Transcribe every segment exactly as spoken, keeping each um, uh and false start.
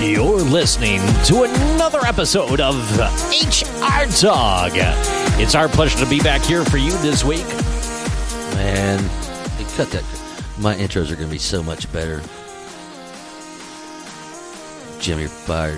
You're listening to another episode of H R Talk. It's our pleasure to be back here for you this week. Man, hey, cut that. My intros are going to be so much better. Jimmy, you're fired.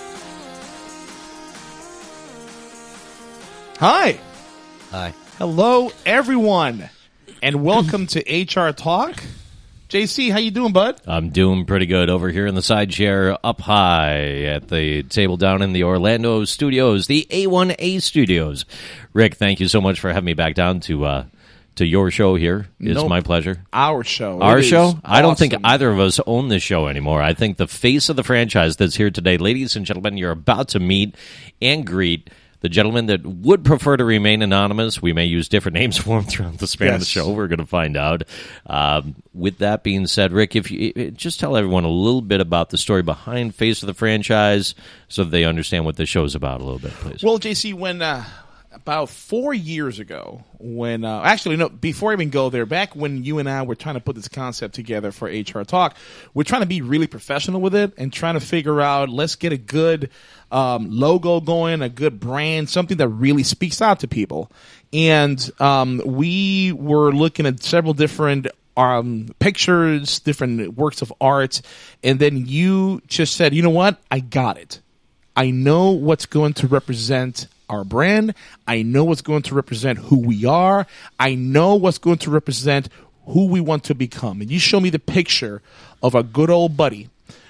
Hi. Hi. Hello, everyone, and welcome to H R Talk. J C, how you doing, bud? I'm doing pretty good over here in the side chair up high at the table down in the Orlando studios, the A one A studios. Rick, thank you so much for having me back down to uh, to your show here. It's Nope. my pleasure. Our show. Our It is show? I don't think awesome. either of us own this show anymore. I think the face of the franchise that's here today, ladies and gentlemen, you're about to meet and greet the gentleman that would prefer to remain anonymous. We may use different names for him throughout the span of the Yes. show. We're going to find out. Um, with that being said, Rick, if you just tell everyone a little bit about the story behind Face of the Franchise so that they understand what the show's about a little bit, please. Well, J C, when uh, about four years ago, when uh, actually no, before I even go there, back when you and I were trying to put this concept together for H R Talk, we're trying to be really professional with it and trying to figure out, let's get a good um, logo going, a good brand, something that really speaks out to people. And um, we were looking at several different um, pictures, different works of art, and then you just said, you know what, I got it. I know what's going to represent our brand. I know what's going to represent who we are. I know what's going to represent who we want to become. And you show me the picture of a good old buddy.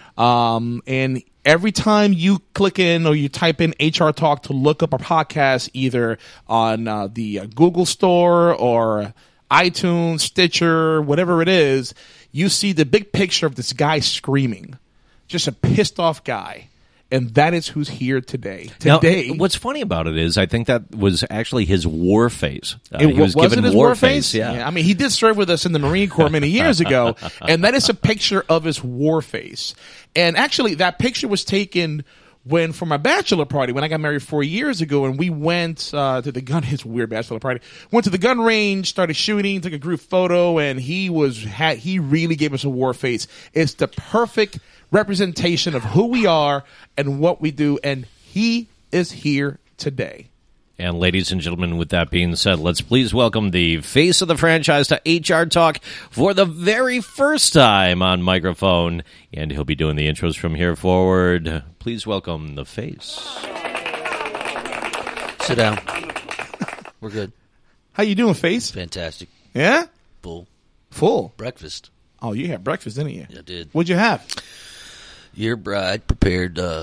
Um, and every time you click in or you type in H R Talk to look up our podcast, either on uh, the uh, Google Store or iTunes, Stitcher, whatever it is, you see the big picture of this guy screaming. Just a pissed off guy. And that is who's here today. Today, Now, what's funny about it is I think that was actually his war face. Uh, It, he was, was given it his war war face? Yeah. I mean, he did serve with us in the Marine Corps many years ago, and that is a picture of his war face. And actually, that picture was taken when, for my bachelor party, when I got married four years ago, and we went uh, to the gun. It's a weird bachelor party. Went to the gun range, started shooting, took a group photo, and he was had he really gave us a war face. It's the perfect representation of who we are and what we do, and he is here today. And ladies and gentlemen, with that being said, let's please welcome the face of the franchise to H R Talk for the very first time on microphone. And he'll be doing the intros from here forward. Please welcome the face. Sit down. We're good. How you doing, face? Fantastic. Yeah? Full. Full. Breakfast. Oh, you had breakfast, didn't you? I did. What'd you have? Your bride prepared uh,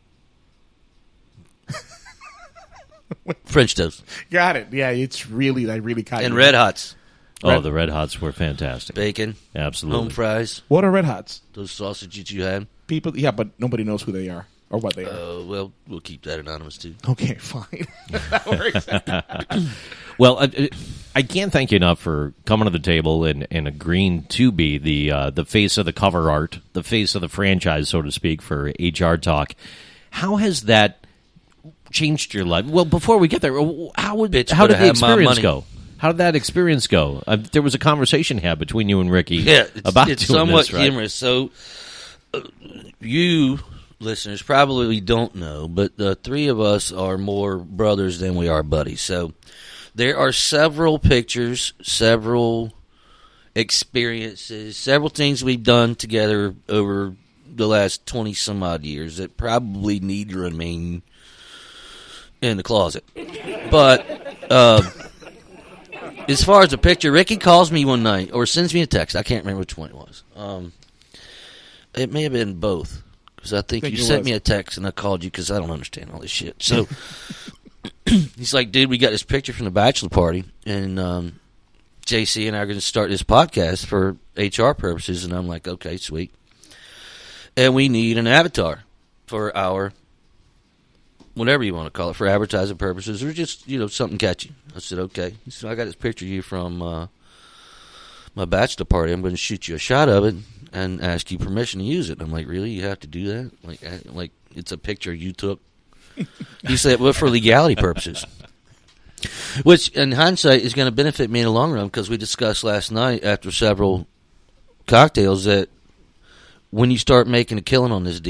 French toast Got it. Yeah, it's really, I really caught and you. Red Hots. Oh, Red- the Red Hots were fantastic. Bacon. Absolutely. Home fries. What are Red Hots? Those sausages you had. People, yeah, but nobody knows who they are or what they are. Uh, well, we'll keep that anonymous too. Okay, fine. That works. Well, I, I can't thank you enough for coming to the table and, and agreeing to be the uh, the face of the cover art, the face of the franchise, so to speak, for H R Talk. How has that changed your life? Well, before we get there, how would Bitch, how did better the have my experience money. go? How did that experience go? Uh, there was a conversation had between you and Ricky Yeah, it's, about it's doing somewhat this, right? humorous. So, uh, you listeners probably don't know, but the three of us are more brothers than we are buddies. So, there are several pictures, several experiences, several things we've done together over the last twenty some odd years that probably need to remain in the closet. But uh, as far as the picture, Ricky calls me one night or sends me a text. I can't remember which one it was. Um, it may have been both, because I think, Think you it sent was. me a text and I called you because I don't understand all this shit. So he's like, dude, we got this picture from the bachelor party, and um, J C and I are going to start this podcast for H R purposes. And I'm like, okay, sweet. And we need an avatar for our, whatever you want to call it, for advertising purposes, or just, you know, something catchy. I said, okay. He said, I got this picture of you from uh, my bachelor party. I'm going to shoot you a shot of it and ask you permission to use it. I'm like, really? You have to do that? Like, I, like it's a picture you took? He said, well, for legality purposes. Which, in hindsight, is going to benefit me in the long run, because we discussed last night after several cocktails that when you start making a killing on this deal,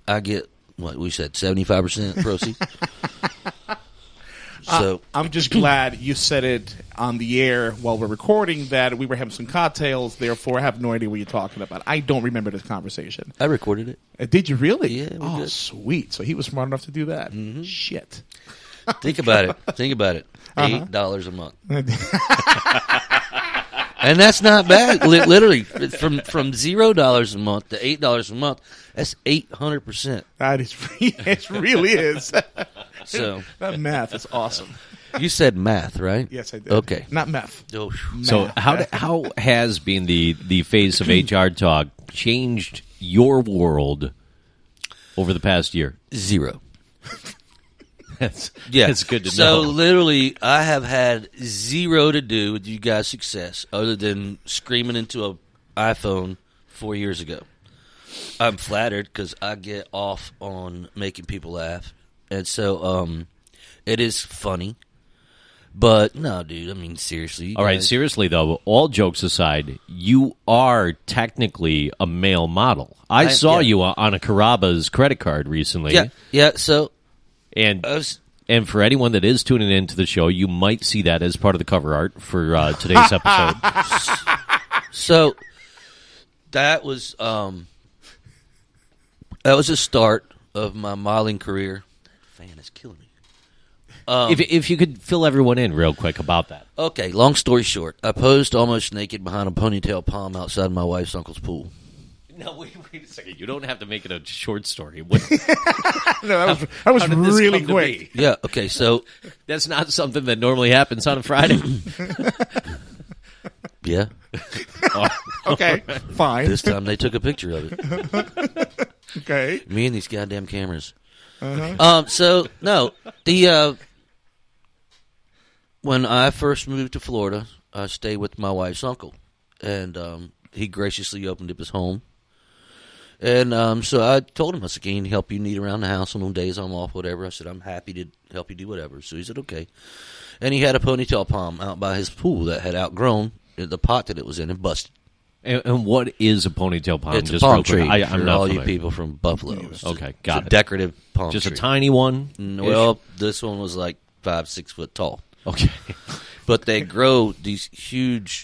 I get what we said, seventy-five percent proceeds. So uh, I'm just glad you said it on the air while we're recording that we were having some cocktails. Therefore, I have no idea what you're talking about. I don't remember this conversation. I recorded it. Uh, did you really? Yeah. Oh, good. Sweet. So he was smart enough to do that. Mm-hmm. Shit. Think about it. Think about it. Uh-huh. Eight dollars a month, and that's not bad. Li- literally, from from zero dollars a month to eight dollars a month, that's eight hundred percent. That is, it really is. So that math is awesome. you said math, right? Yes, I did. Okay. Not meth. Oh, So Math. how how has being the the face of H R Talk changed your world over the past year? zero. That's Yeah, that's good to so know. literally, I have had zero to do with you guys' success, other than screaming into a iPhone four years ago. I'm flattered because I get off on making people laugh, and so um, it is funny. But no, dude, I mean seriously. you All right, guys- seriously though, all jokes aside, you are technically a male model. I, I- saw yeah. you on a Carrabba's credit card recently. Yeah, yeah. So And I was. and for anyone that is tuning into the show, you might see that as part of the cover art for uh, today's episode. So that was um, that was the start of my modeling career. That fan is killing me. Um, if if you could fill everyone in real quick about that. okay, long story short, I posed almost naked behind a ponytail palm outside my wife's uncle's pool. No, wait, wait a second. You don't have to make it a short story. What, No, that was, that was how did this really come to quick. be? Yeah. Okay. So That's not something that normally happens on a Friday. yeah, Okay, fine. this time they took a picture of it. Okay. Me and these goddamn cameras. Uh-huh. Um. So no, the uh, when I first moved to Florida, I stayed with my wife's uncle, and um, he graciously opened up his home. And um, so I told him, I said, can he help you neat around the house on days I'm off, whatever? I said, I'm happy to help you do whatever. So he said, okay. And he had a ponytail palm out by his pool that had outgrown the pot that it was in and busted. and, and what is a ponytail palm? It's a Just palm real quick. tree I, for I'm not all you familiar. people from Buffalo. It's Okay, a, got it's it. a decorative palm Just tree. a tiny one. Mm, Well, this one was like five, six foot tall. Okay. But they grow these huge,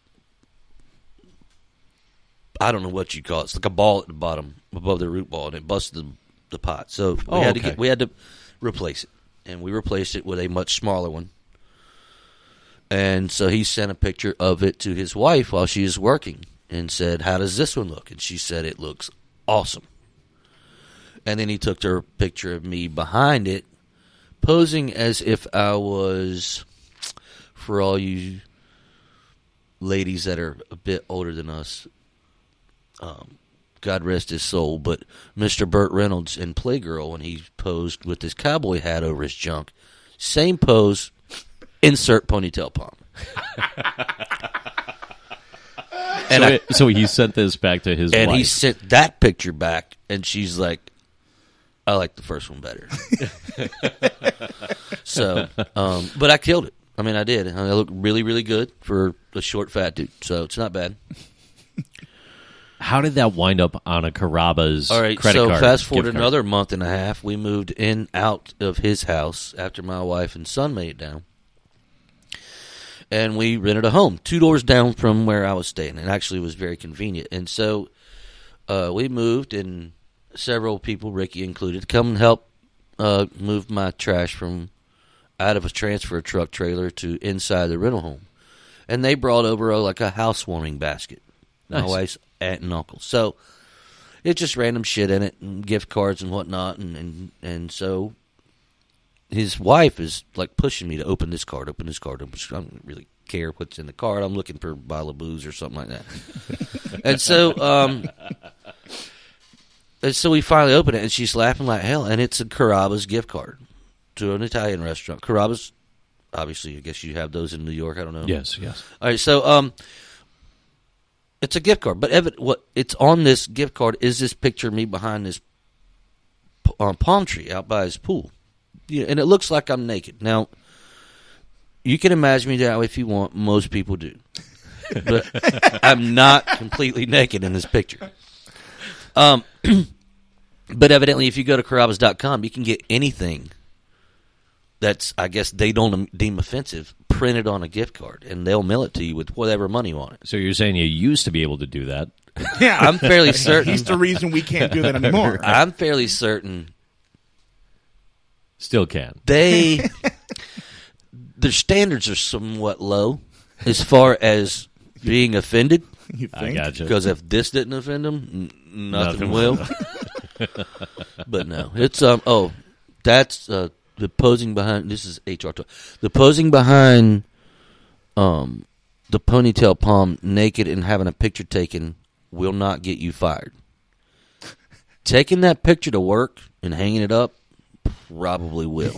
I don't know what you call it. It's like a ball at the bottom above the root ball, and it busted the, the pot. So we Oh, had to okay. get, we had to replace it, and we replaced it with a much smaller one. And so he sent a picture of it to his wife while she was working and said, how does this one look? And she said, it looks awesome. And then he took her picture of me behind it, posing as if I was, for all you ladies that are a bit older than us, um, God rest his soul, but Mister Burt Reynolds in Playgirl when he posed with his cowboy hat over his junk. Same pose, insert ponytail palm. and so, I, it, so he sent this back to his and wife. he sent that picture back, and she's like, I like the first one better. So, um, but I killed it. I mean, I did. I look really, really good for a short, fat dude. So it's not bad. How did that wind up on a Carrabba's All right, credit so card? fast forward gift card? another month and a half. We moved in out of his house after my wife and son made it down. And we rented a home two doors down from where I was staying. And actually was very convenient. And so uh, we moved, and several people, Ricky included, come and help uh, move my trash from out of a transfer truck trailer to inside the rental home. And they brought over a, like a housewarming basket. My Nice. wife's aunt and uncle. So it's just random shit in it, and gift cards and whatnot, and, and and so his wife is like pushing me to open this card, open this card. I don't really care what's in the card. I'm looking for a bottle of booze or something like that. And so, um, and so we finally open it, and she's laughing like hell, and it's a Carrabba's gift card to an Italian restaurant. Carrabba's, obviously, I guess you have those in New York. I don't know. Yes, yes. All right, so um, it's a gift card, but Evan, what it's on this gift card is this picture of me behind this p- um, palm tree out by his pool, yeah, and it looks like I'm naked. Now, you can imagine me that if you want. Most people do, but I'm not completely naked in this picture. Um, But evidently, if you go to Carrabba's dot com, you can get anything that's, I guess, they don't deem offensive, printed on a gift card, and they'll mail it to you with whatever money you want it. So you're saying you used to be able to do that? Yeah, I'm fairly certain. He's the reason we can't do that anymore. I'm fairly certain Still can. they their standards are somewhat low as far as being offended. You I think? gotcha. Because if this didn't offend them, n- nothing, Nothing will. But no, it's um. Oh, that's uh, the posing behind. This is H R talk. The posing behind, um, the ponytail palm naked and having a picture taken will not get you fired. Taking that picture to work and hanging it up probably will.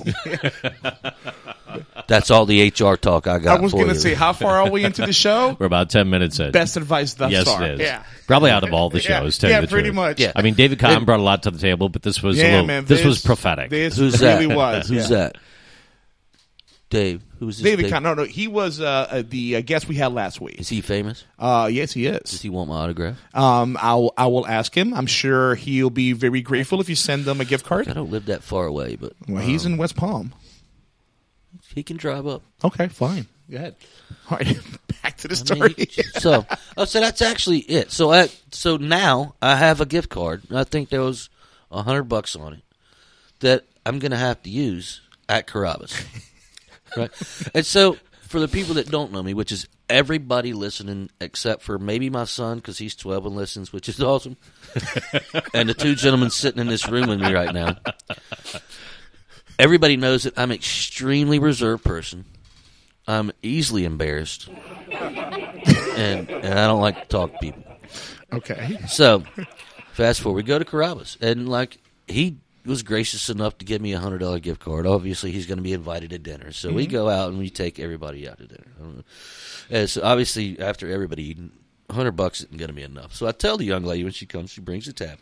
That's all the H R talk I got. I was for going to you. say, how far are we into the show? We're about ten minutes in. Best advice thus yes, far. it is. Yeah. Probably out of all the Yeah, shows. tell you yeah, the pretty truth. much. Yeah. I mean, David Kahn brought a lot to the table, but this was a Yeah, little. man. This, was prophetic. This Who's really that? was. Who's yeah. that? Dave. Who's this? David Dave? Kahn. No, no. He was uh, uh, the uh, guest we had last week. Is he famous? Uh, yes, he Does is. he want my autograph? Um, I'll, I will ask him. I'm sure he'll be very grateful if you send them a gift I card. don't live that far away, but Well, he's um, in West Palm. he can drive up. Okay, fine. Go ahead. All right, back to the I story. mean, so, oh, so that's actually it. So, I, so now I have a gift card. I think there was a hundred bucks on it that I'm going to have to use at Carrabba's. Right, and so for the people that don't know me, which is everybody listening except for maybe my son because he's twelve and listens, which is awesome, and the two gentlemen sitting in this room with me right now. Everybody knows that I'm an extremely reserved person. I'm easily embarrassed, and and I don't like to talk to people. Okay. So, fast forward, we go to Carrabba's, and like he was gracious enough to give me a hundred dollar gift card. Obviously, he's going to be invited to dinner, so we go out and we take everybody out to dinner. I don't know. And so, obviously, after everybody eating, a hundred bucks isn't going to be enough. So I tell the young lady when she comes, she brings the tab.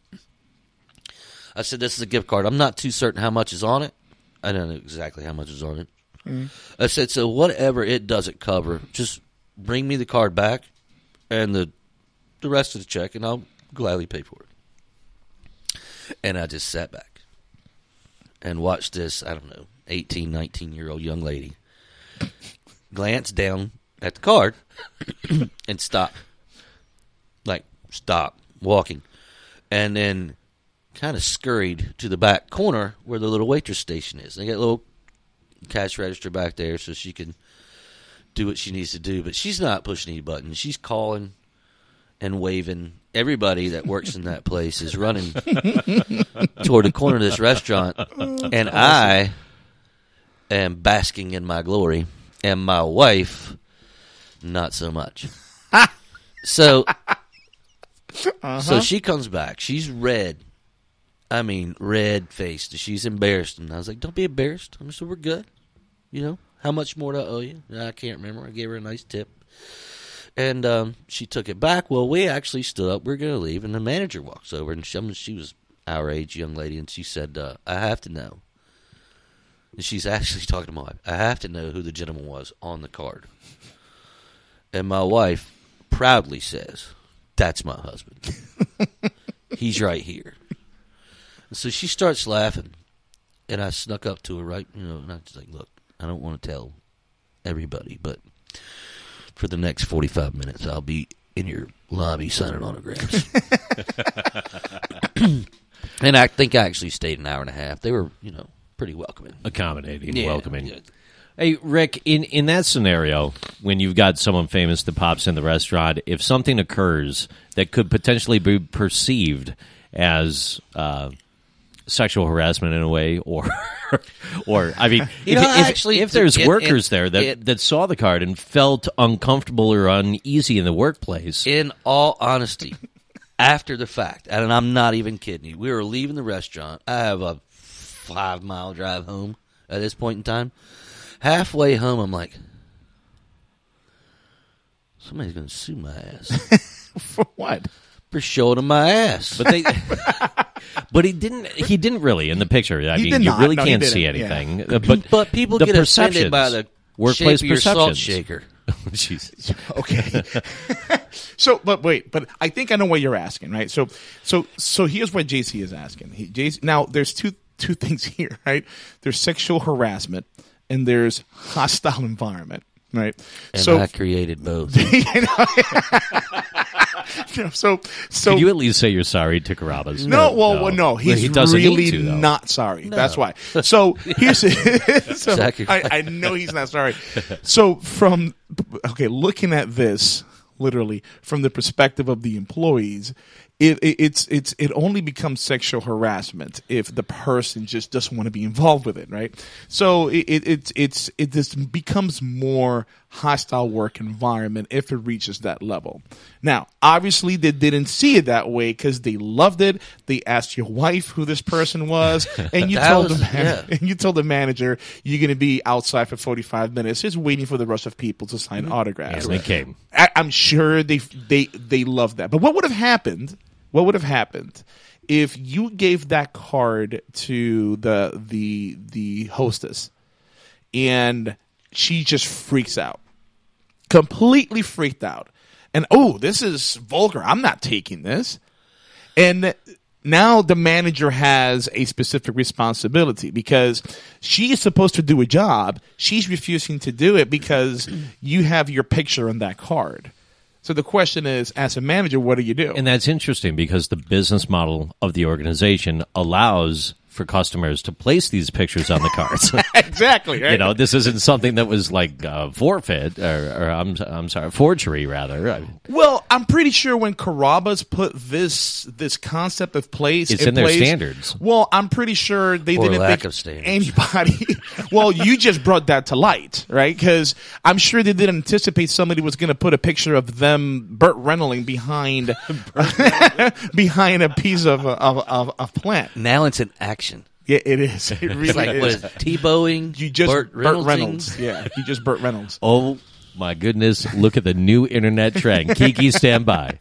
I said, "This is a gift card. I'm not too certain how much is on it. I don't know exactly how much is on it." Mm. I said, "So whatever it doesn't cover, just bring me the card back and the the rest of the check, and I'll gladly pay for it." And I just sat back and watched this, I don't know, eighteen, nineteen-year-old young lady glance down at the card and stop. Like, stop walking. And then kind of scurried to the back corner where the little waitress station is. They got a little cash register back there so she can do what she needs to do. But she's not pushing any buttons. She's calling and waving. Everybody that works in that place is running toward the corner of this restaurant, and I am basking in my glory, and my wife, not so much. So, uh-huh. so she comes back. She's red. I mean, red-faced. She's embarrassed, and I was like, "Don't be embarrassed." I said, "We're good. You know, how much more do I owe you?" I can't remember. I gave her a nice tip. And um, she took it back. Well, we actually stood up. We were going to leave, and the manager walks over, and she, she was our age, young lady, and she said, uh, "I have to know." And she's actually talking to my wife. "I have to know who the gentleman was on the card." And my wife proudly says, "That's my husband. He's right here." And so she starts laughing, and I snuck up to her, right, you know, and I was like, "Look, I don't want to tell everybody, but for the next forty-five minutes, I'll be in your lobby signing autographs." And I think I actually stayed an hour and a half. They were, you know, pretty welcoming. Accommodating, Yeah, welcoming. yeah. Hey, Rick, in, in that scenario, when you've got someone famous that pops in the restaurant, if something occurs that could potentially be perceived as uh, sexual harassment in a way, or, or I mean, You if, know, if, actually, if there's it- workers it- there that, it- that saw the card and felt uncomfortable or uneasy in the workplace, In all honesty, after the fact, and I'm not even kidding you, we were leaving the restaurant. I have a five-mile drive home at this point in time. Halfway home, I'm like, somebody's going to sue my ass For what? for showing them my ass. but they, but he didn't. He didn't really in the picture. I He mean, did you not. really No, he can't see didn't. Yeah. anything. Uh, But But people the get offended perceptions, by the workplace shape of your salt perceptions. shaker. Jeez. Okay. So, but wait, but I think I know what you're asking, right? So, so, so here's what J C is asking. He, J C, now, there's two two things here, right? There's sexual harassment and there's hostile environment, right? And so, I created both. you know, so, so Can you at least say you're sorry to Carrabba's? No, well, well, no, he's he doesn't really need to, though. not sorry. That's why. So here's so Sacrifice. I, I know he's not sorry. So from okay, looking at this literally from the perspective of the employees, it, it it's it's it only becomes sexual harassment if the person just doesn't want to be involved with it, right? So it, it it's it's it just becomes more hostile work environment if it reaches that level. Now, obviously, they didn't see it that way because they loved it. They asked your wife who this person was, and you That told was- the man- yeah. and you told the manager you're going to be outside for forty-five minutes, just waiting for the rush of people to sign autographs. And they came. I, I'm sure they they they love that. But what would have happened? What would have happened if you gave that card to the the the hostess and she just freaks out, completely freaked out, and oh, this is vulgar. I'm not taking this. And now the manager has a specific responsibility because she is supposed to do a job. She's refusing to do it because you have your picture on that card. So the question is, as a manager, what do you do? And that's interesting because the business model of the organization allows for customers to place these pictures on the cards. Exactly. Right? You know, this isn't something that was like uh, forfeit or, or I'm I'm sorry, forgery rather. I- Well, I'm pretty sure when Carrabba's put this this concept of place, It's in their place, standards. Well, I'm pretty sure they Or didn't lack think of standards. anybody. Well, you just brought that to light, right? Because I'm sure they didn't anticipate somebody was going to put a picture of them, Burt Reynolds, behind behind a piece of of, of of plant. Now it's an action. Yeah, it is. It really It's like, is. what is it, Tebowing? You just Burt Burt Reynoldsing? Reynolds. Yeah, you just Burt Reynolds. oh my goodness! Look at the new internet trend. Kiki, stand by.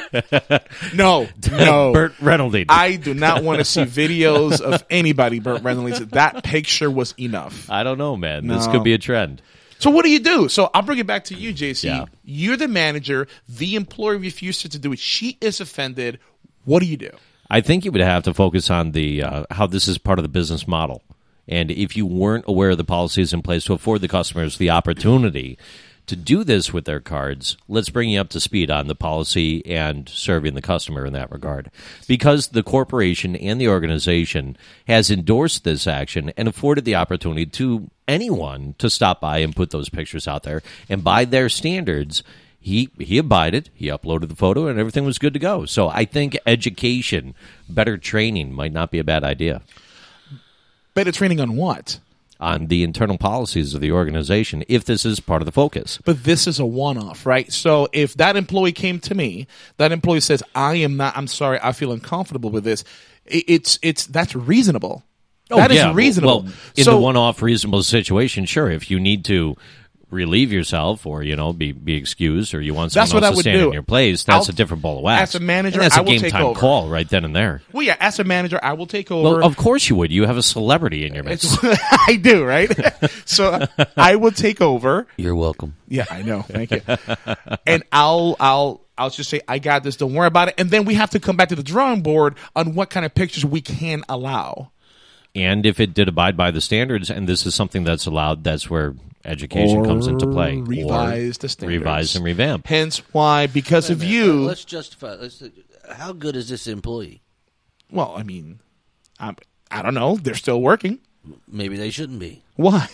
No, no. Burt Reynolds. I do not want to see videos of anybody Burt Reynolds. That picture was enough. I don't know, man. This No. could be a trend. So what do you do? So I'll bring it back to you, J C. Yeah. You're the manager. The employee refused to do it. She is offended. What do you do? I think you would have to focus on the uh, how this is part of the business model. And if you weren't aware of the policies in place to afford the customers the opportunity to do this with their cards, let's bring you up to speed on the policy and serving the customer in that regard. Because the corporation and the organization has endorsed this action and afforded the opportunity to anyone to stop by and put those pictures out there. And by their standards, he he abided, he uploaded the photo, and everything was good to go. So I think education, better training might not be a bad idea Better training on what? on the internal policies of the organization if this is part of the focus. But this is a one-off, right? So if that employee came to me, that employee says, "I am not. I'm sorry. I feel uncomfortable with this." It, it's it's that's reasonable. That is Oh, yeah. reasonable. Well, in so, the one-off reasonable situation, sure. If you need to relieve yourself, or you know, be be excused, or you want someone That's what else I to would stand do. in your place, that's I'll- a different ball of wax. as a manager, And that's a I will game take time over. call right then and there. well, yeah, as a manager, I will take over. Well, of course you would. You have a celebrity in your midst. I do, right? So I will take over. You're welcome. Yeah, I know. Thank you. And I'll I'll I'll just say I got this. Don't worry about it. And then we have to come back to the drawing board on what kind of pictures we can allow. And if it did abide by the standards, and this is something that's allowed, that's where education comes into play. Or revise Or the standards. Revise and revamp. Hence why, because of you. Let's justify. Let's, how good is this employee? Well, I mean, I'm, I don't know. They're still working. Maybe they shouldn't be. Why?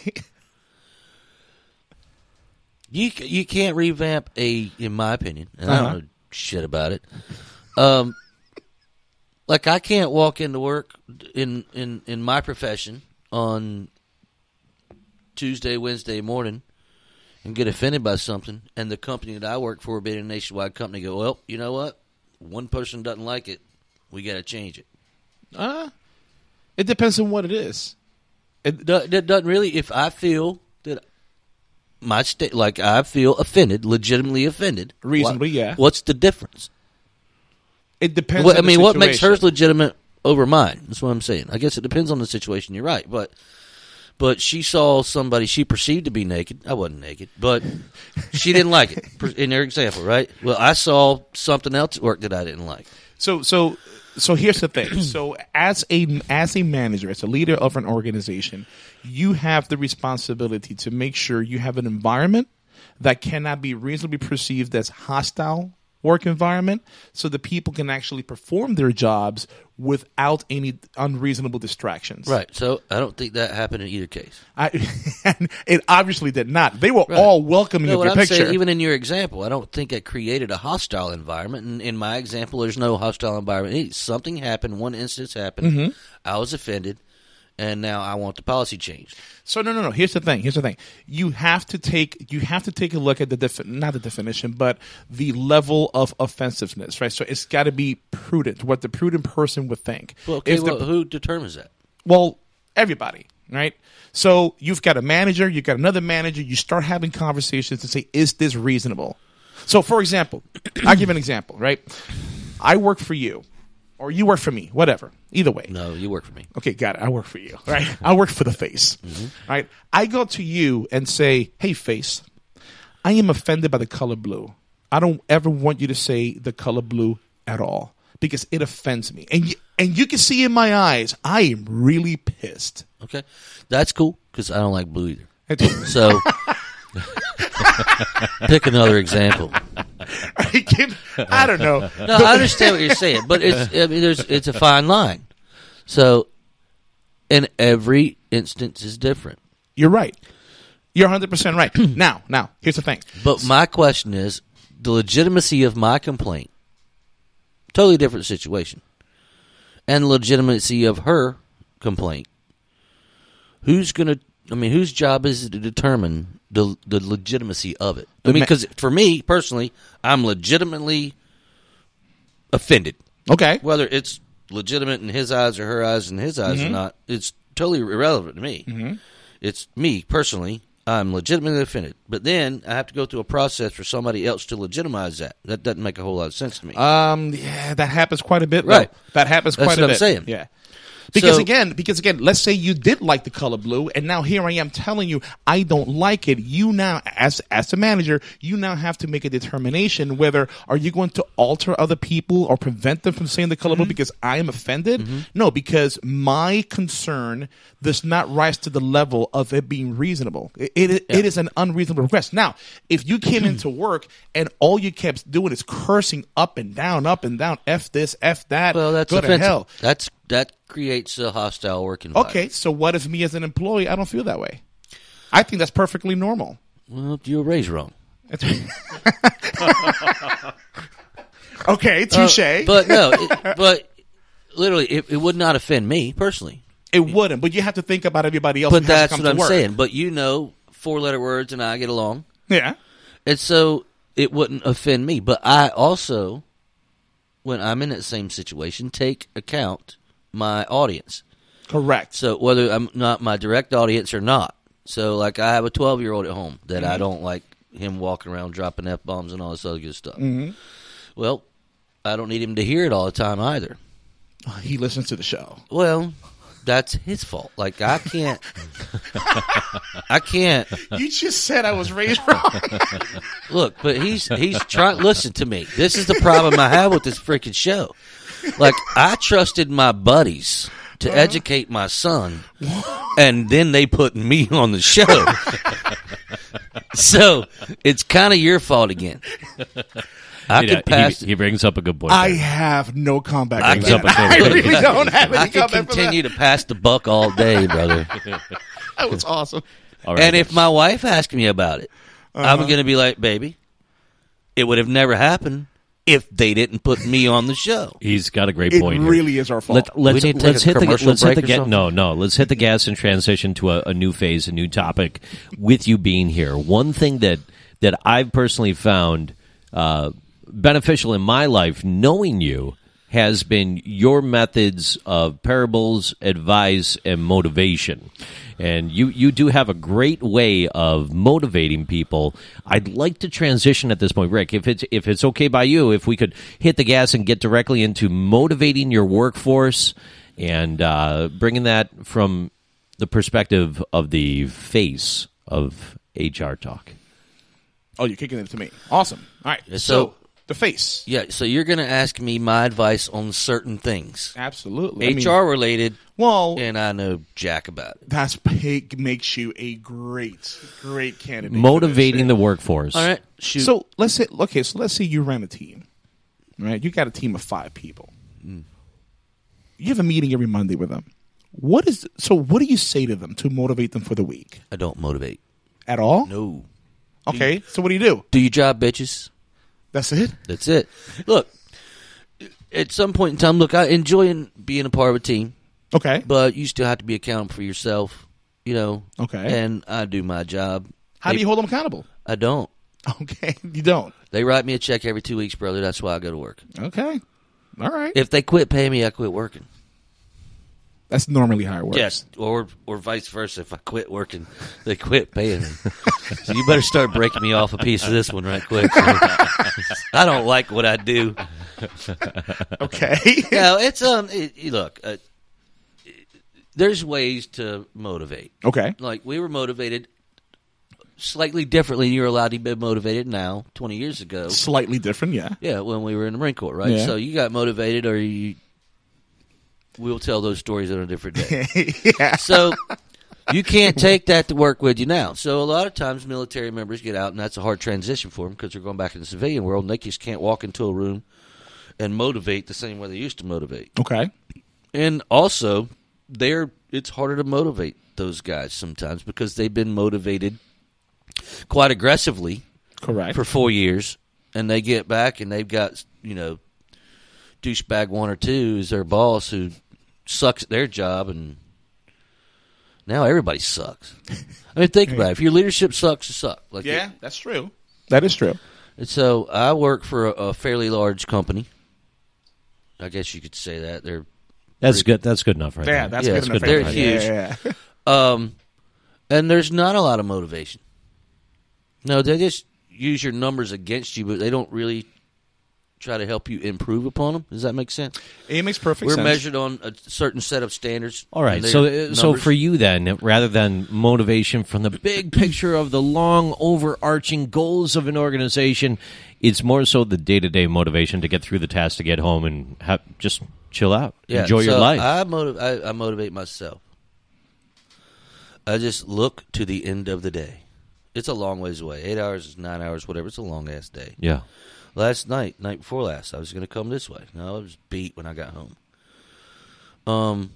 You c- you can't revamp a, in my opinion, and I Uh-huh. don't know shit about it. Um, like I can't walk into work in in in my profession on Tuesday, Wednesday morning and get offended by something, and the company that I work for, being a nationwide company, go, well, you know what? One person doesn't like it. We got to change it. Uh, it depends on what it is. It, Do- That doesn't really. If I feel that my state, like I feel offended, legitimately offended, Reasonably, what- yeah. What's the difference? it depends. What, I on the mean, what makes situation. hers legitimate over mine? That's what I'm saying. I guess it depends on the situation. You're right, but but she saw somebody she perceived to be naked. I wasn't naked, but she didn't like it in their example, right? Well, I saw something else at work that I didn't like. So, so, so here's the thing. So, as a as a manager, as a leader of an organization, you have the responsibility to make sure you have an environment that cannot be reasonably perceived as hostile work environment, so the people can actually perform their jobs without any unreasonable distractions. Right. So I don't think that happened in either case. I, and it obviously did not. They were Right. all welcoming No, of what your I'm picture. saying, even in your example, I don't think it created a hostile environment. And in my example, there's no hostile environment. Hey, something happened. One instance happened. Mm-hmm. I was offended, and now I want the policy changed. So no, no, no. Here's the thing. Here's the thing. You have to take you have to take a look at the defi- not the definition, but the level of offensiveness, right? So it's got to be prudent. What the prudent person would think. Well, okay, If the- well, who determines that? Well, everybody, right? So you've got a manager, you've got another manager. You start having conversations and say, "Is this reasonable?" So, for example, I'll give an example, right? I work for you, or you work for me, whatever. Either way. No, you work for me. Okay, got it. I work for you, right? I work for the face, right? I go to you and say, "Hey, face, I am offended by the color blue. I don't ever want you to say the color blue at all because it offends me." And you, and you can see in my eyes, I am really pissed. Okay, that's cool because I don't like blue either. So pick another example. I, can, I don't know. No, I understand what you're saying, but it's I mean, there's it's a fine line. So, and every instance is different. You're right. You're one hundred percent right. now, now, here's the thing. But my question is the legitimacy of my complaint. Totally different situation. And the legitimacy of her complaint. Who's going to, I mean, whose job is it to determine the the legitimacy of it? I mean, because for me, personally, I'm legitimately offended. Okay. Whether it's legitimate in his eyes or her eyes and his eyes Mm-hmm. or not, it's totally irrelevant to me. Mm-hmm. It's me, personally, I'm legitimately offended. But then I have to go through a process for somebody else to legitimize that. That doesn't make a whole lot of sense to me. Um, yeah, that happens quite a bit. though. Right. That happens That's quite what a I'm bit. saying. Yeah. Because So- again, because again, let's say you did like the color blue, and now here I am telling you I don't like it. You now, as as the manager, you now have to make a determination whether are you going to alter other people or prevent them from saying the color blue because I am offended. No, because my concern does not rise to the level of it being reasonable. It it, it is an unreasonable request. Now, if you came into work and all you kept doing is cursing up and down, up and down, f this, f that, well, that's go to offensive. hell. That's that creates a hostile work environment. Okay, so what if me as an employee, I don't feel that way? I think that's perfectly normal. Well, you were raised wrong. Okay, touche. Uh, but no, it, but literally, it, it would not offend me personally. it wouldn't, but you have to think about everybody else. But who has to that's come what to I'm work. saying. But you know, four-letter words and I get along. Yeah. And so it wouldn't offend me. But I also, when I'm in that same situation, take account my audience. Correct. So whether I'm not my direct audience or not. So like I have a twelve-year-old at home that Mm-hmm. I don't like him walking around dropping F-bombs and all this other good stuff. Mm-hmm. Well, I don't need him to hear it all the time either. He listens to the show. Well, that's his fault. Like I can't I can't You just said I was raised wrong. look, but he's he's trying listen to me. This is the problem I have with this freaking show. Like I trusted my buddies to Uh-huh. educate my son, and then they put me on the show. So it's kind of your fault again. I You know, could pass. he, he brings up a good point. I there. have no comeback. I on can- that. I really don't have any I can comeback for continue to pass the buck all day, brother. that. That was awesome. All right. And if my wife asked me about it, Uh-huh. I'm going to be like, baby, it would have never happened if they didn't put me on the show. He's got a great It point here. really is our fault. Let, let's We need to let's take a hit the commercial let's hit the break or ga- something? no no let's hit the gas and transition to a, a new phase, a new topic. With you being here, one thing that that I've personally found uh, beneficial in my life, knowing you, has been your methods of parables, advice, and motivation. And you, you do have a great way of motivating people. I'd like to transition at this point, Rick, if it's if it's okay by you, if we could hit the gas and get directly into motivating your workforce and uh, bringing that from the perspective of the face of H R Talk. Oh, you're kicking it to me. Awesome. All right. So, So- the face. Yeah, so you're going to ask me my advice on certain things. Absolutely. I mean, H R related, well, and I know jack about it. that's big, makes you a great, great candidate. for Motivating this. the workforce. All right, shoot. So let's say, okay, so let's say you ran a team, right? You got a team of five people. Mm. You have a meeting every Monday with them. What is so? What do you say to them to motivate them for the week? I don't motivate. At all? No. Okay, so what do you do? Do your job, bitches. That's it. That's it. Look, at some point in time, look, I enjoy being a part of a team, Okay. but you still have to be accountable for yourself, you know. Okay. And I do my job. How They- do you hold them accountable? I don't. Okay, you don't. They write me a check every two weeks, brother. That's why I go to work. Okay, all right. If they quit paying me, I quit working. That's normally how it works. Yes, or or vice versa. If I quit working, they quit paying me. So you better start breaking me off a piece of this one right quick. I don't like what I do. Okay. No, it's um. It, it- look, uh, there's ways to motivate. Okay. Like we were motivated slightly differently than you're allowed to be motivated now. Twenty years ago, Slightly different, yeah. yeah, when we were in the Marine Corps, right? Yeah. So you got motivated, or you. We'll tell those stories on a different day. yeah. So you can't take that to work with you now. So a lot of times military members get out, and that's a hard transition for them because they're going back in the civilian world, and they just can't walk into a room and motivate the same way they used to motivate. Okay. And also, they're it's harder to motivate those guys sometimes because they've been motivated quite aggressively Correct. for four years, and they get back and they've got, you know, douchebag one or two is their boss who sucks at their job, and now everybody sucks. I mean, think about it. If your leadership sucks, you suck. Like Yeah, that's true. That is true. And so I work for a, a fairly large company. I guess you could say that. They're That's good. That's good enough, right? Yeah, there. that's Yeah, good it's enough. good. They're anyway. huge. Yeah, yeah, yeah. Um, and there's not a lot of motivation. No, they just use your numbers against you, but they don't really try to help you improve upon them. Does that make sense? It makes perfect We're sense. measured on a certain set of standards. All right. and So, their uh, so numbers. for you then, rather than motivation from the big picture of the long, overarching goals of an organization, it's more so the day-to-day motivation to get through the task, to get home and have, just chill out, Yeah, enjoy your so life. I, motiv- I, I motivate myself. I just look to the end of the day. It's a long ways away. Eight hours is nine hours, whatever. It's a long ass day. yeah. Last night, night before last, I was going to come this way. No, I was beat when I got home. Um,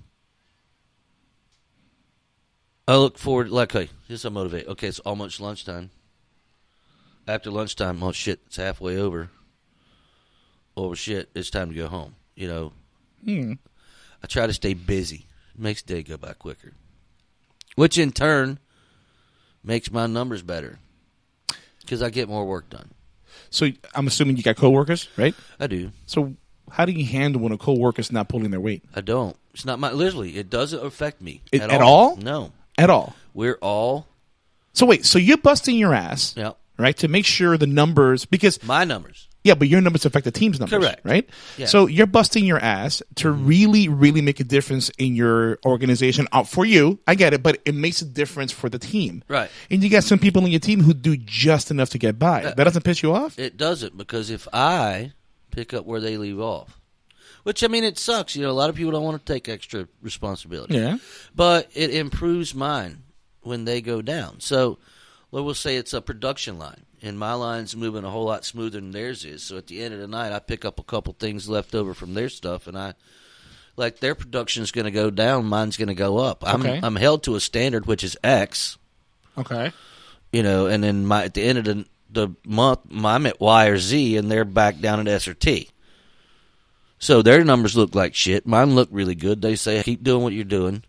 I look forward, like, hey, this I motivate. Okay, it's almost lunchtime. After lunchtime, oh shit, it's halfway over. Oh shit, it's time to go home. You know, Hmm. I try to stay busy. It makes the day go by quicker, which in turn makes my numbers better because I get more work done. So I'm assuming you got coworkers, right? I do. So how do you handle when a coworker's not pulling their weight I don't. It's not my. Literally, it doesn't affect me It- at, at all. all? No, at all? we're all. So wait, so you're busting your ass, Yeah, right, to make sure the numbers, because my numbers. yeah, but your numbers affect the team's numbers, Correct. right? Yeah. So you're busting your ass to really, really make a difference in your organization. Uh, for you, I get it, but it makes a difference for the team, Right. And you got some people in your team who do just enough to get by. Uh, that doesn't piss you off? It doesn't because if I pick up where they leave off, which I mean, it sucks. You know, a lot of people don't want to take extra responsibility. Yeah. But it improves mine when they go down. So, well, we'll say it's a production line, and my line's moving a whole lot smoother than theirs is. So at the end of the night, I pick up a couple things left over from their stuff, and I, like, their production's going to go down, mine's going to go up. I'm Okay. I'm held to a standard which is X, Okay. you know, and then my at the end of the the month, I'm at Y or Z, and they're back down at S or T. So their numbers look like shit. Mine look really good. They say, keep doing what you're doing.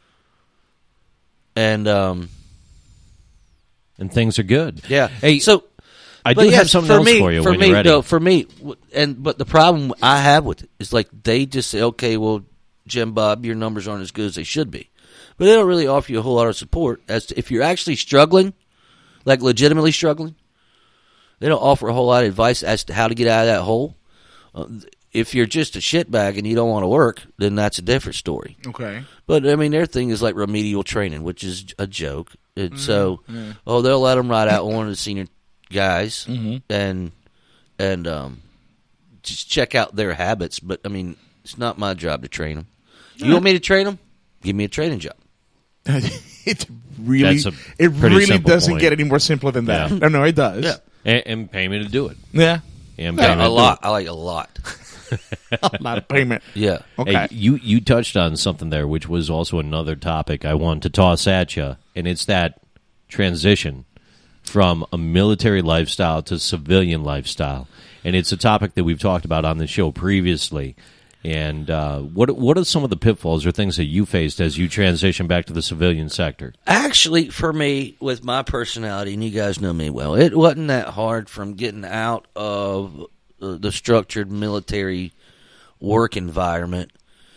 And, um, And things are good. yeah. Hey, so I do but yes, have something for else me, for you for when me, you're ready. No, for me, w- and but the problem I have with it is like they just say, okay, well, Jim Bob, your numbers aren't as good as they should be, but they don't really offer you a whole lot of support as to if you're actually struggling, like legitimately struggling. They don't offer a whole lot of advice as to how to get out of that hole. Uh, if you're just a shitbag and you don't want to work, then that's a different story. Okay. But, I mean, their thing is like remedial training, which is a joke. And mm-hmm. So, yeah. oh, they'll let them ride out with one of the senior guys mm-hmm. and and um, just check out their habits. But, I mean, it's not my job to train them. You want me to train them? Give me a training job. It really, it really doesn't point. get any more simpler than that. Yeah. No, no, it does. Yeah. And, and pay me to do it. Yeah. And yeah, a lot. I like a lot. A lot of payment. Yeah. Okay. Hey, you, you touched on something there, which was also another topic I wanted to toss at you, and it's that transition from a military lifestyle to civilian lifestyle. And it's a topic that we've talked about on the show previously. And uh, what what are some of the pitfalls or things that you faced as you transition back to the civilian sector? Actually, for me, with my personality, and you guys know me well, it wasn't that hard from getting out of uh, the structured military work environment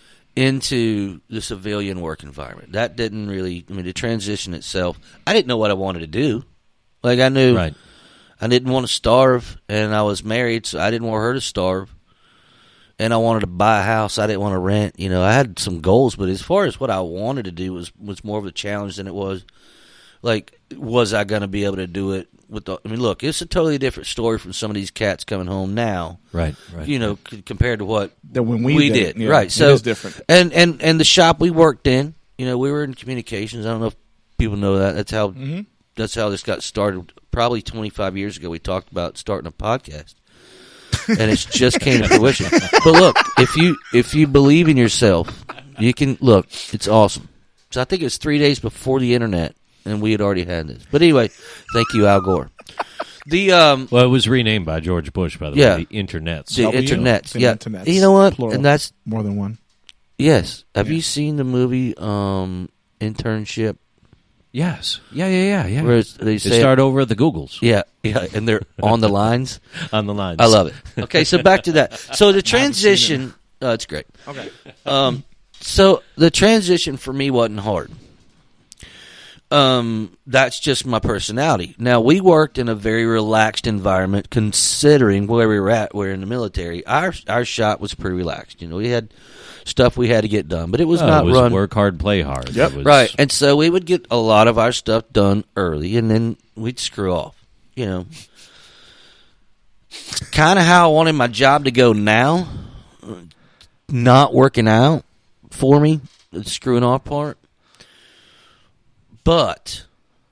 into the civilian work environment. That didn't really, I mean, the transition itself, I didn't know what I wanted to do. Like, I knew right. I didn't want to starve, and I was married, so I didn't want her to starve. And I wanted to buy a house. I didn't want to rent. You know, I had some goals, but as far as what I wanted to do was, was more of a challenge than it was, like, was I going to be able to do it with the, I mean, look, it's a totally different story from some of these cats coming home now. Right, right. You know, c- compared to what that when we, we did. did. Yeah, right. So, it is different. And, and, and the shop we worked in, you know, we were in communications. I don't know if people know that. That's how, mm-hmm. that's how this got started. Probably twenty-five years ago, we talked about starting a podcast. And it's just came to fruition. But look, if you if you believe in yourself, you can look. It's awesome. So I think it was three days before the internet, and we had already had this. But anyway, thank you, Al Gore. The um, well, it was renamed by George Bush, by the yeah, way. The internets. The w, internets. the yeah. internets, you know what? Plural. And that's more than one. Yes. Have yeah. you seen the movie um, Internship? Yes. Yeah, yeah, yeah, yeah. Where they say they start over at the Googles. Yeah, yeah, and they're on the lines. On the lines. I love it. Okay, so back to that. So the transition, oh, it's great. Okay. Um, so the transition for me wasn't hard. Um, that's just my personality. Now, we worked in a very relaxed environment, considering where we were at. We're in the military. Our our shop was pretty relaxed. You know, we had stuff we had to get done, but it was oh, not it was run. Work hard, play hard. Yep. It was, Right, and so we would get a lot of our stuff done early, and then we'd screw off. You know, kind of how I wanted my job to go now. Not working out for me, the screwing off part. But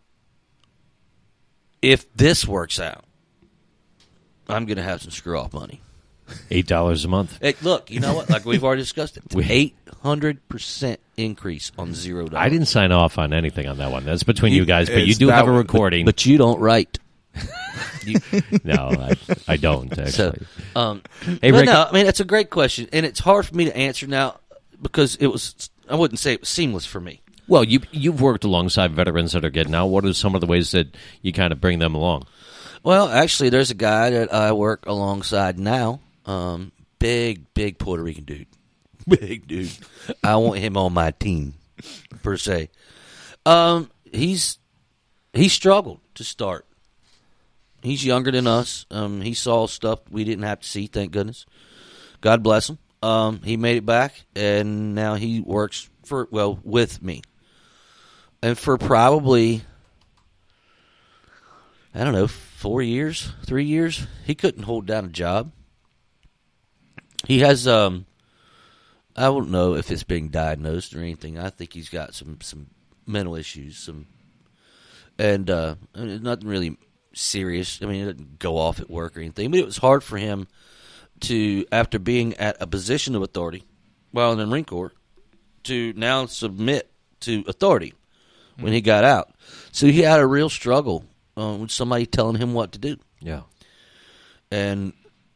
if this works out, I'm going to have some screw off money. Eight dollars a month. Hey, look, you know what? Like we've already discussed it. Eight hundred percent increase on zero dollars. I didn't sign off on anything on that one. That's between you, you guys, but you do have a recording. But, but you don't write. you, no, I, I don't actually. So, um, hey, but Rick, no, I mean it's a great question, and it's hard for me to answer now because it was. I wouldn't say it was seamless for me. Well, you you've worked alongside veterans that are getting out. What are some of the ways that you kind of bring them along? Well, actually, there's a guy that I work alongside now. Um, big, big Puerto Rican dude. Big dude. I want him on my team, per se. Um, he's he struggled to start. He's younger than us. Um, he saw stuff we didn't have to see, thank goodness. God bless him. Um, he made it back, and now he works for well with me. And for probably, I don't know, four years, three years, he couldn't hold down a job. He has, um, I don't know if it's being diagnosed or anything. I think he's got some, some mental issues, some, and uh, I mean, nothing really serious. I mean, it didn't go off at work or anything, but it was hard for him to, after being at a position of authority while in the Marine Corps, to now submit to authority mm-hmm. when he got out. So he had a real struggle uh, with somebody telling him what to do. Yeah. And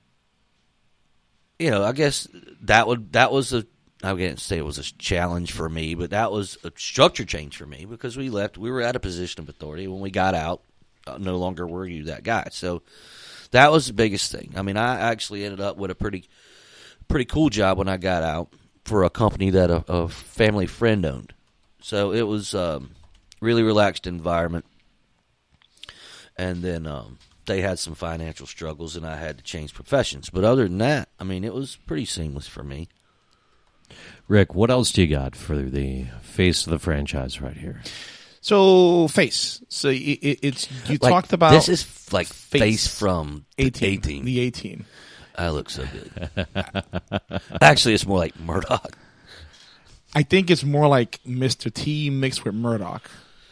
you know, I guess that would that was a I wouldn't say it was a challenge for me, but that was a structure change for me because we left. We were at a position of authority. When we got out, uh, no longer were you that guy. So that was the biggest thing. I mean, I actually ended up with a pretty pretty cool job when I got out for a company that a, a family friend owned. So it was um, really relaxed environment. And then um, they had some financial struggles and I had to change professions. But other than that, I mean, it was pretty seamless for me. Rick, what else do you got for the face of the franchise right here? So face. So it, it, it's you Like, talked about this is like face, face from eighteen, eighteen. the eighteen. I look so good. Actually, it's more like Murdoch. I think it's more like Mister T mixed with Murdoch.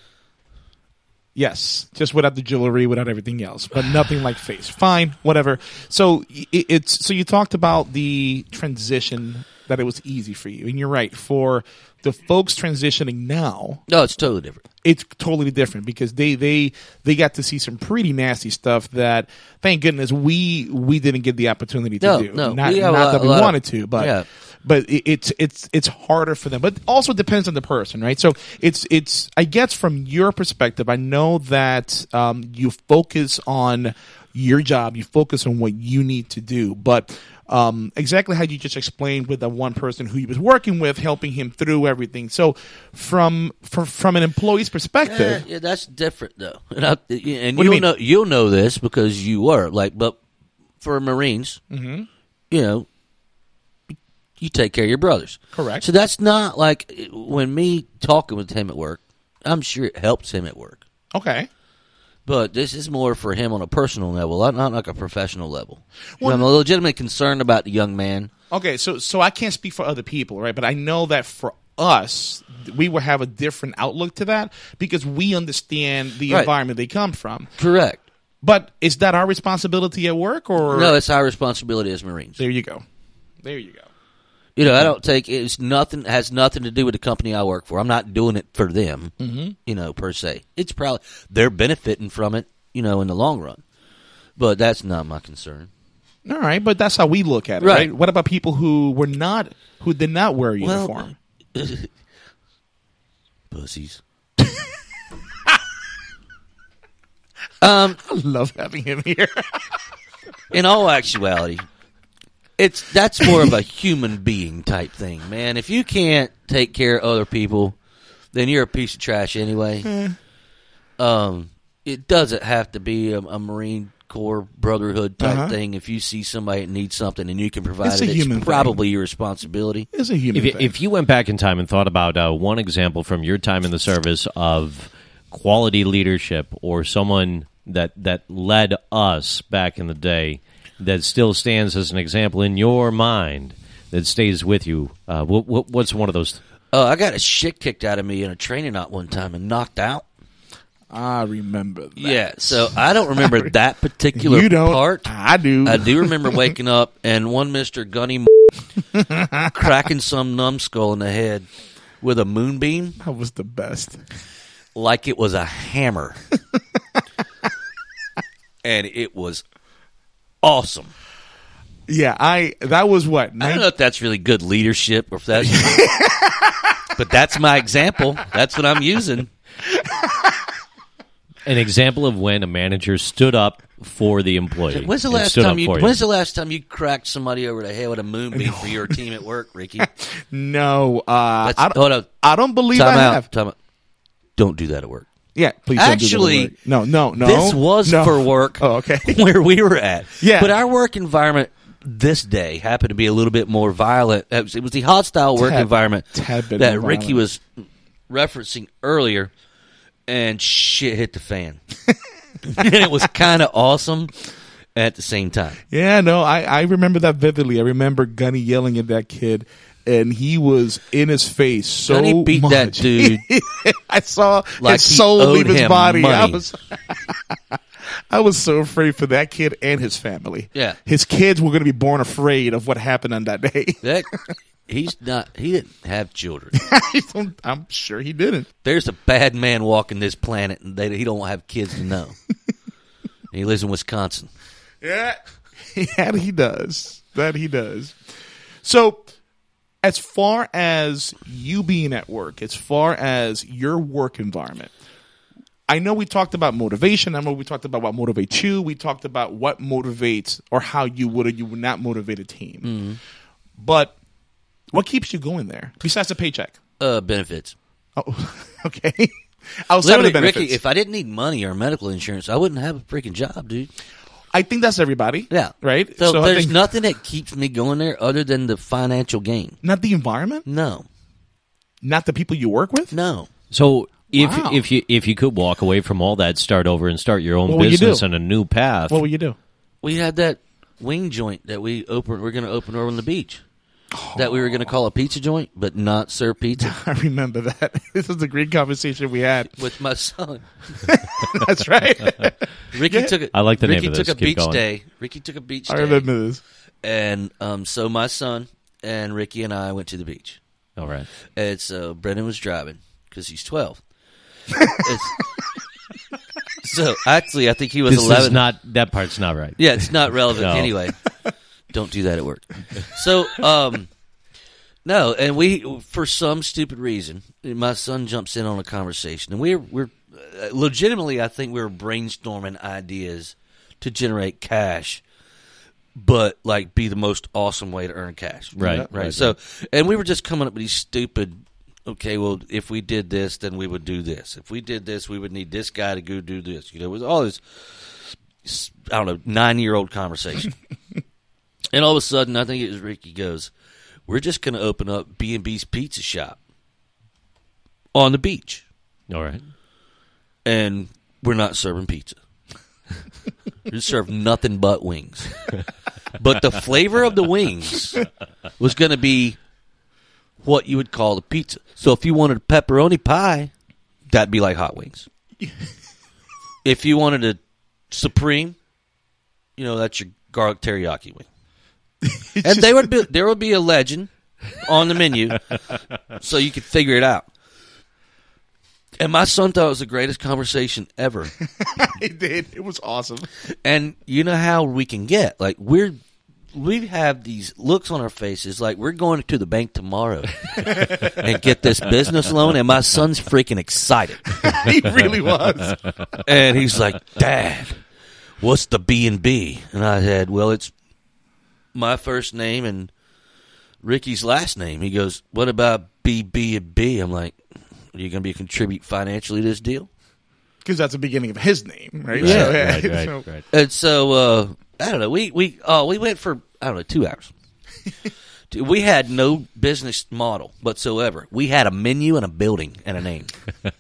Yes, just without the jewelry, without everything else, but nothing like face. Fine, whatever. So it, it's so you talked about the transition, that it was easy for you, and you're right. For the folks transitioning now, No, it's totally different. it's totally different because they they they got to see some pretty nasty stuff that, thank goodness, we we didn't get the opportunity to No, do. no, not we have a not lot- that we a lot of- wanted to, but yeah. but it, it's it's it's harder for them. But also depends on the person, right? So it's it's I guess from your perspective, I know that um, you focus on your job, you focus on what you need to do, but. Um, exactly how you just explained with the one person who he was working with, helping him through everything. So, from from, from an employee's perspective, Yeah, yeah, that's different though. And, I, and What do you you'll mean? know you'll know this because you were like, but for Marines, Mm-hmm. you know, you take care of your brothers. Correct. So that's not like when me talking with him at work. I'm sure it helps him at work, okay, but this is more for him on a personal level, not not like a professional level. Well- I'm legitimately concerned about the young man. okay. So, so I can't speak for other people, right? But I know that for us, we will have a different outlook to that because we understand the Right. environment they come from. Correct. But is that our responsibility at work, or No, it's our responsibility as Marines. There you go. There you go. You know, I don't take it's nothing has nothing to do with the company I work for. I'm not doing it for them, Mm-hmm. you know, per se. It's probably they're benefiting from it, you know, in the long run. But that's not my concern. All right, but that's how we look at it, Right. right? What about people who were not, who did not wear a uniform? Pussies. um, I love having him here. in all actuality, it's that's more of a human being type thing, man. If you can't take care of other people, then you're a piece of trash anyway. Um, it doesn't have to be a, a Marine Corps brotherhood type Uh-huh. thing. If you see somebody that needs something and you can provide It's it, a human it's thing. probably your responsibility. It's a human If you, thing. if you went back in time and thought about uh, one example from your time in the service of quality leadership or someone that, that led us back in the day that still stands as an example in your mind that stays with you, uh, what, what, what's one of those? Oh, I got a shit kicked out of me in a training knot one time and knocked out. I remember that. Yeah, so I don't remember that particular You don't. part. I do. I do remember waking up and one Mister Gunny cracking some numbskull in the head with a moonbeam That was the best. like it was a hammer. And it was awesome. Yeah, I. That was what. I don't know if that's really good leadership or if that's but that's my example. That's what I'm using. An example of when a manager stood up for the employee. When's the and last stood time up you for when's the last time you cracked somebody over the head with a moonbeam for your team at work, Ricky? No, uh, Let's, I, don't, hold on. I don't believe Time I out. have. Time out. Don't do that at work. Yeah, please. Actually, don't do that at work. no, no, no. This was no. for work. Oh, okay. Where we were at. Yeah. But our work environment this day happened to be a little bit more violent. It was, it was the hostile work Tad- environment tad bit that more Ricky violent. was referencing earlier, and shit hit the fan. And it was kind of awesome at the same time. Yeah, no, I, I remember that vividly. I remember Gunny yelling at that kid, and he was in his face so Gunny beat much. that dude I saw like his he soul owed leave his him body. I money. was, I was so afraid for that kid and his family. Yeah. His kids were going to be born afraid of what happened on that day. That he's not. He didn't have children. I don't- I'm sure he didn't. There's a bad man walking this planet, and they, he don't have kids to know. He lives in Wisconsin. Yeah, that he does. That he does. So, as far as you being at work, as far as your work environment, I know we talked about motivation. I know we talked about what motivates you. We talked about what motivates or how you would or you would not motivate a team. Mm-hmm. But what keeps you going there besides the paycheck? Uh, benefits. Oh, okay. Outside of the Literally, benefits. Ricky, if I didn't need money or medical insurance, I wouldn't have a freaking job, dude. I think that's everybody. Yeah. Right? So, So I there's think- nothing that keeps me going there other than the financial gain. Not the environment? No. Not the people you work with? No. So if Wow. if you if you could walk away from all that, start over and start your own What would you business do? on a new path. What will you do? We had that wing joint that we open. We're going to open over on the beach. That we were going to call a pizza joint, but not serve pizza. I remember that. This is a great conversation we had. With my son, That's right. Ricky took a, I like the name Ricky of took this. a Keep beach going. day. Ricky took a beach I day, remember this. and um, so my son and Ricky and I went to the beach. All right. And so Brendan was driving because he's twelve. It's- so actually, I think he was This eleven. is not that part's not right. Yeah, it's not relevant No. anyway. Don't do that at work. So, um, no, and we, for some stupid reason, my son jumps in on a conversation, and we're we're uh, legitimately, I think we were brainstorming ideas to generate cash, but like be the most awesome way to earn cash. Right, right. right, So, and we were just coming up with these stupid. Okay, well, if we did this, then we would do this. If we did this, we would need this guy to go do this. You know, it was all this, I don't know, nine-year-old conversation. And all of a sudden, I think it was Ricky goes, we're just going to open up B and B's Pizza Shop on the beach. All right. And we're not serving pizza. We serve nothing but wings. But the flavor of the wings was going to be what you would call the pizza. So if you wanted a pepperoni pie, that'd be like hot wings. If you wanted a supreme, you know, that's your garlic teriyaki wing. And they would be, there would be a legend on the menu so you could figure it out. And my son thought it was the greatest conversation ever. It did. It was awesome. And you know how we can get, like, we're, we have these looks on our faces like we're going to the bank tomorrow and get this business loan, and my son's freaking excited. He really was. And he's like, Dad, what's the B and B? And I said, well, it's my first name and Ricky's last name. He goes, what about B, B, and B? I'm like, are you going to be contribute financially to this deal? Because that's the beginning of his name, right? Yeah. So, Right, right, so- right. And so, uh, I don't know, we, we, oh, we went for, I don't know, two hours. We had no business model whatsoever. We had a menu and a building and a name.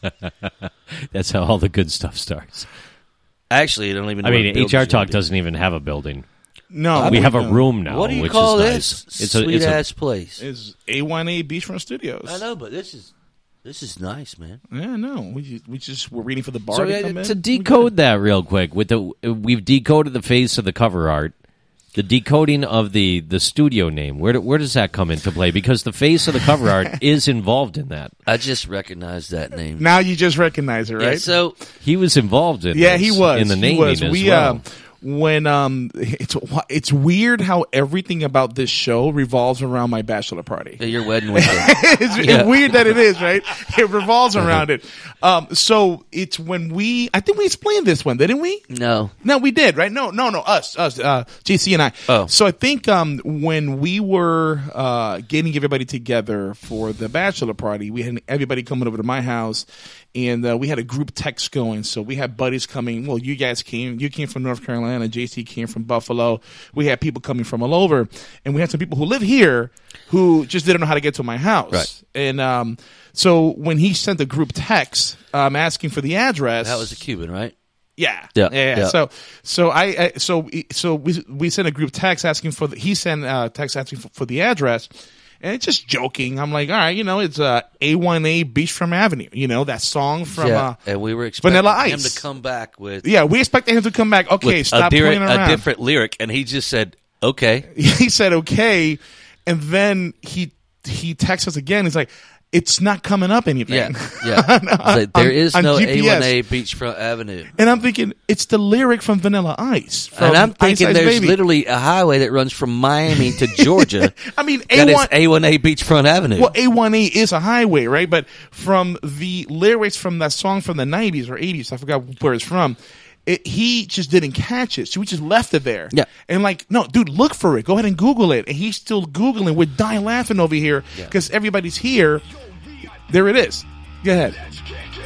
That's how all the good stuff starts. Actually, I don't even know I what mean, a H R building's Talk gonna doesn't even have a building. No, we have a no. room do. now. What do you which call is this nice. It's a, sweet it's a, ass place? It's A one A Beachfront Studios. I know, but this is this is nice, man. Yeah, no. We just, we just were waiting for the bar So to uh, come in. to decode that real quick, with the we've decoded the face of the cover art, the decoding of the, the studio name. Where do, where does that come into play? Because the face of the cover art is involved in that. I just recognized that name. Now you just recognize it, right? Yeah, so He was involved in. Yeah, this, he was in the He naming was. as we, well. uh, when um, it's it's weird how everything about this show revolves around my bachelor party. yeah, your wedding weekend. it's, Yeah. it's weird that it is, right? It revolves around it. Um, so it's when we, I think we explained this one, didn't we? No. No, we did, right? No, no, no, us, us, uh, J C and I. Oh. So I think um, when we were uh, getting everybody together for the bachelor party, we had everybody coming over to my house, and uh, we had a group text going. So we had buddies coming. Well, you guys came. You came from North Carolina. J C came from Buffalo. We had people coming from all over, and we had some people who live here who just didn't know how to get to my house. Right. And um, so when he sent the group text um, asking for the address, That was a Cuban, right? yeah. Yeah, yeah, yeah. So, so I, I, so, so we we sent a group text asking for the. He sent a text asking for, for the address, and it's just joking. I'm like, all right, you know, it's uh, A one A Beachfront Avenue. You know that song from. yeah. Uh, and we were expecting Vanilla him Ice. to come back with, yeah, we expected him to come back. Okay, with stop a, lyric- playing around. a different lyric, and he just said, okay. He said okay, and then he he texts us again. He's like, it's not coming up anything. Yeah, yeah. It's like, there on- is on no G P A S. one A Beachfront Avenue. And I'm thinking it's the lyric from Vanilla Ice. From And I'm thinking Ice Ice there's Baby. literally a highway that runs from Miami to Georgia. I mean, that A is one A one A Beachfront Avenue. Well, A one A is a highway, right? But from the lyrics from that song from the nineties or eighties, I forgot where it's from, it, he just didn't catch it. So we just left it there. Yeah. And like, no, dude, look for it. Go ahead and Google it. And he's still Googling. We're dying laughing over here because everybody's here. There it is. Go ahead.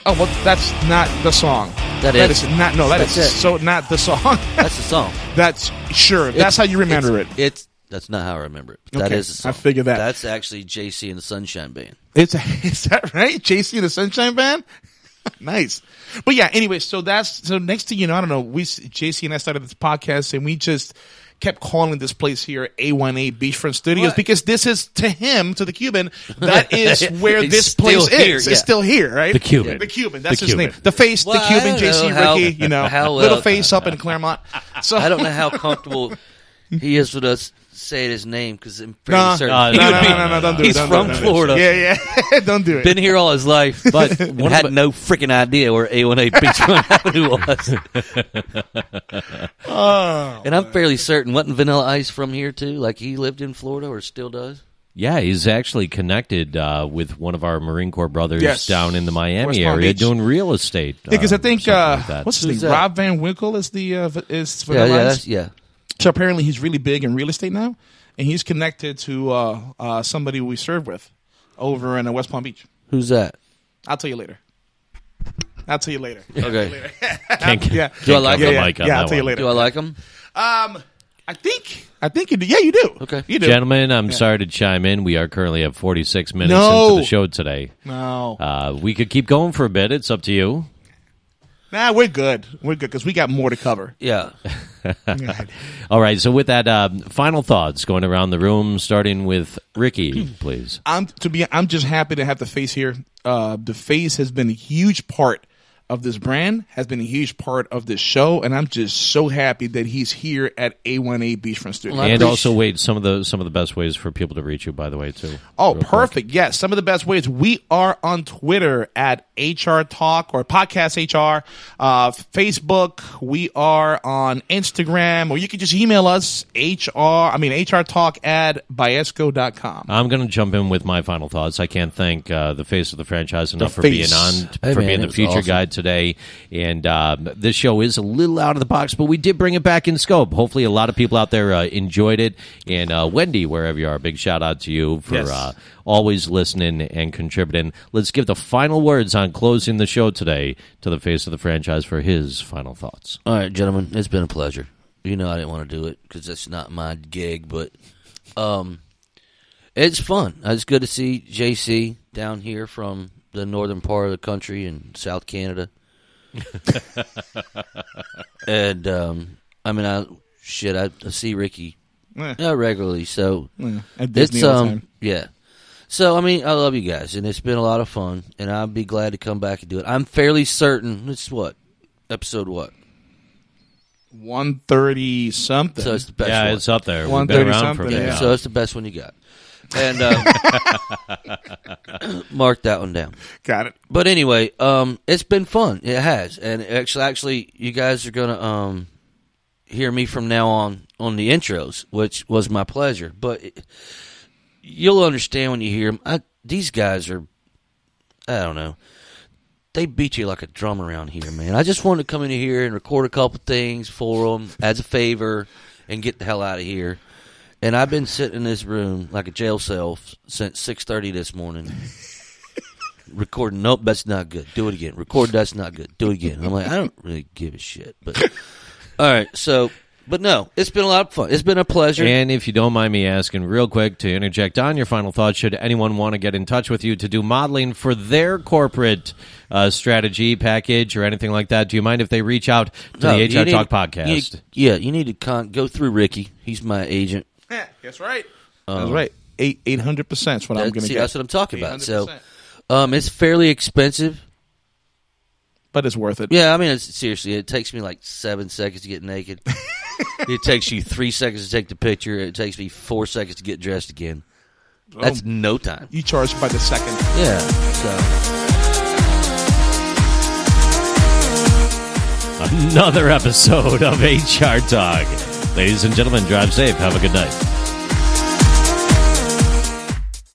Oh, well, that's not the song. That That is. is not. No, that That's is it. so not the song. That's the song. That's sure. That's It's- how you remember it. it's, It's that's not how I remember it. That Okay, is the song. I figured that. That's actually J C and the Sunshine Band. It's is that right? J C and the Sunshine Band. Nice. But yeah. Anyway, so that's so next thing you know, I don't know. We J C and I started this podcast, and we just kept calling this place here A one A Beachfront Studios What? because this is to him, to the Cuban, that is where It's this place still here, is. yeah. It's still here, right? The Cuban. The Cuban. That's The his Cuban. name. The face, Well, the I Cuban, don't J C, know how- Ricky, you know, how little well- face up in Claremont. So I don't know how comfortable he is with us saying his name because I'm fairly No, certain no, he no, would no, be- no, no, no, don't do it. He's Don't do from it, don't do it. Florida. Yeah, yeah. Don't do it. Been here all his life, but and One of had the- no freaking idea where A one A Beachfront Avenue was. Oh, And I'm fairly certain, wasn't Vanilla Ice from here too? Like he lived in Florida or still does? Yeah, he's actually connected uh, with one of our Marine Corps brothers Yes. down in the Miami West Palm area Beach. doing real estate. because I uh, think something uh, like that. what's his Who's name? that? Rob Van Winkle is the uh, v- is Yeah, Vanilla yeah, Ice. that's, yeah. So apparently he's really big in real estate now, and he's connected to uh, uh, somebody we serve with over in uh, West Palm Beach. Who's that? I'll tell you later. I'll tell you later. Okay. Can't, Yeah. can't Do I like cover him? the mic Yeah, on yeah, that I'll tell you one. later. Do I like him? Um, I think I think you do. Yeah, you do. Okay. you do. Gentlemen, I'm sorry to chime in. We are currently at forty-six minutes No. into the show today. No, Uh, we could keep going for a bit. It's up to you. nah, we're good. We're good because we got more to cover. Yeah. All right. So with that, um, final thoughts going around the room, starting with Ricky, please. I'm to be. I'm just happy to have the face here. Uh, the face has been a huge part of this brand, has been a huge part of this show, and I'm just so happy that he's here at A one A Beachfront Studios. Well, I And appreciate- also, wait, some of the some of the best ways for people to reach you, by the way, too. Oh, Real quick. perfect. Yes. Some of the best ways. We are on Twitter at H R Talk or Podcast H R, uh, Facebook. We are on Instagram, or you can just email us, H R, I mean, H R Talk at Biesco dot com. I'm going to jump in with my final thoughts. I can't thank uh, the face of the franchise enough for face. being on, Hey, for man, being it the was feature awesome. guide today. And um, this show is a little out of the box, but we did bring it back in scope. Hopefully, a lot of people out there uh, enjoyed it. And uh, Wendy, wherever you are, big shout out to you for Yes. uh, always listening and contributing. Let's give the final words on closing the show today to the face of the franchise for his final thoughts. All right, gentlemen, it's been a pleasure. You know I didn't want to do it because that's not my gig, but um, it's fun. It's good to see J C down here from the northern part of the country in South Canada. And um, I mean, I shit, I, I see Ricky Eh, uh, regularly, so eh, at Disney it's all the um, time. yeah. So I mean, I love you guys, and it's been a lot of fun, and I'll be glad to come back and do it. I'm fairly certain. It's what episode what? one thirty something. So it's the best yeah, one. it's up there. We've one been thirty around for a something, bit yeah. now. So it's the best one you got. And um, mark that one down. Got it. But anyway, um, it's been fun. It has, and actually, actually, you guys are gonna um, hear me from now on on the intros, which was my pleasure. But it, you'll understand when you hear them. I, these guys are, I don't know, they beat you like a drum around here, man. I just wanted to come in here and record a couple things for them as a favor and get the hell out of here. And I've been sitting in this room like a jail cell f- since six thirty this morning. Recording, nope, that's not good. Do it again. Record, that's not good. Do it again. I'm like, I don't really give a shit. But all right, so, but no, it's been a lot of fun. It's been a pleasure. And if you don't mind me asking real quick to interject on your final thoughts, should anyone want to get in touch with you to do modeling for their corporate uh, strategy package or anything like that, do you mind if they reach out to No, the you H R need- Talk you podcast? need- yeah, you need to con- go through Ricky. He's my agent. Yeah, that's right. that's right. Eight eight hundred percent is what I'm That- going to see, get. that's what I'm talking about. So, eight hundred percent. um, it's fairly expensive. But it's worth it. Yeah, I mean, it's, seriously, it takes me like seven seconds to get naked. It takes you three seconds to take the picture. It takes me four seconds to get dressed again. That's no time. You charge by the second. Yeah. So Another episode of H R Talk. Ladies and gentlemen, drive safe. Have a good night.